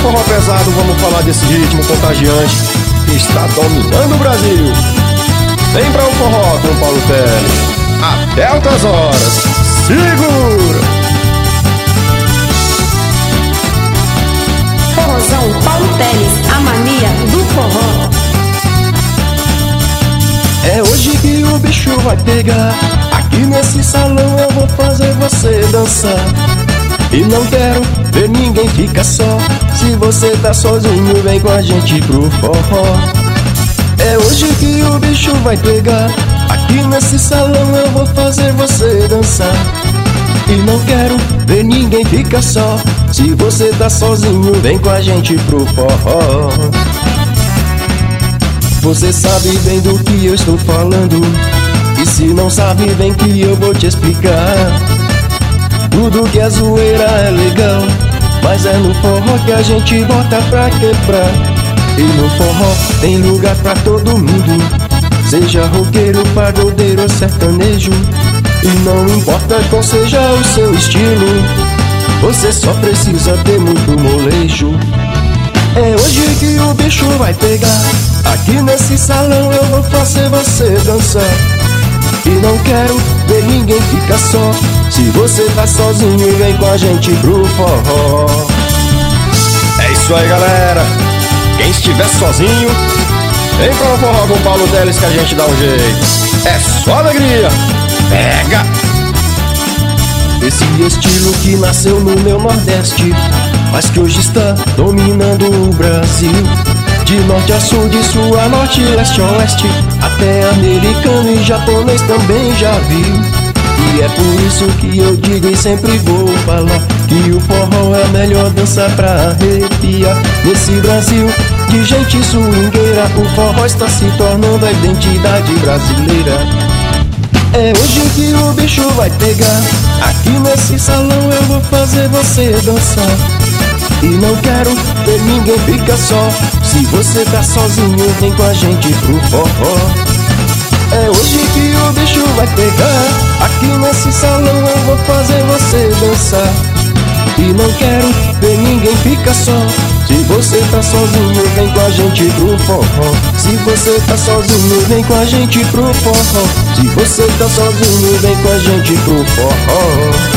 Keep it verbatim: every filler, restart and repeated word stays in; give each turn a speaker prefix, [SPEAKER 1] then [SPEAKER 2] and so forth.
[SPEAKER 1] forró pesado, vamos falar desse ritmo contagiante que está dominando o Brasil. Vem pra o forró com o Paulo Teles. Até altas horas. Segura!
[SPEAKER 2] Forrozão Paulo Teles, a mania do forró.
[SPEAKER 1] É hoje que o bicho vai pegar. Aqui nesse salão eu vou fazer você dançar. E não quero ver ninguém ficar só. Se você tá sozinho, vem com a gente pro forró. É hoje que o bicho vai pegar. Aqui nesse salão eu vou fazer você dançar. E não quero ver ninguém ficar só. Se você tá sozinho, vem com a gente pro forró. Você sabe bem do que eu estou falando. E se não sabe, vem que eu vou te explicar. Tudo que é zoeira é legal, mas é no forró que a gente bota pra quebrar. E no forró tem lugar pra todo mundo, seja roqueiro, pagodeiro ou sertanejo. E não importa qual seja o seu estilo, você só precisa ter muito molejo. É hoje que o bicho vai pegar. Aqui nesse salão eu vou fazer você dançar. E não quero ver ninguém ficar só. Se você tá sozinho, vem com a gente pro forró. É isso aí, galera. Quem estiver sozinho, vem pro forró com o Paulo Teles que a gente dá um jeito. É só alegria. Pega! Esse estilo que nasceu no meu Nordeste, mas que hoje está dominando o Brasil. De norte a sul, de sul a norte, leste a oeste, até americano e japonês também já viu. E é por isso que eu digo e sempre vou falar que o forró é a melhor dança pra arrepiar. Nesse Brasil de gente swingueira, o forró está se tornando a identidade brasileira. É hoje que o bicho vai pegar. Aqui nesse salão eu vou fazer você dançar. E não quero ver ninguém ficar só. Se você tá sozinho, vem com a gente pro forró. É hoje que o bicho vai pegar. Aqui nesse salão eu vou fazer você dançar. E não quero ver ninguém ficar só. Se você tá sozinho, vem com a gente pro forró. Se você tá sozinho, vem com a gente pro forró. Se você tá sozinho, vem com a gente pro forró.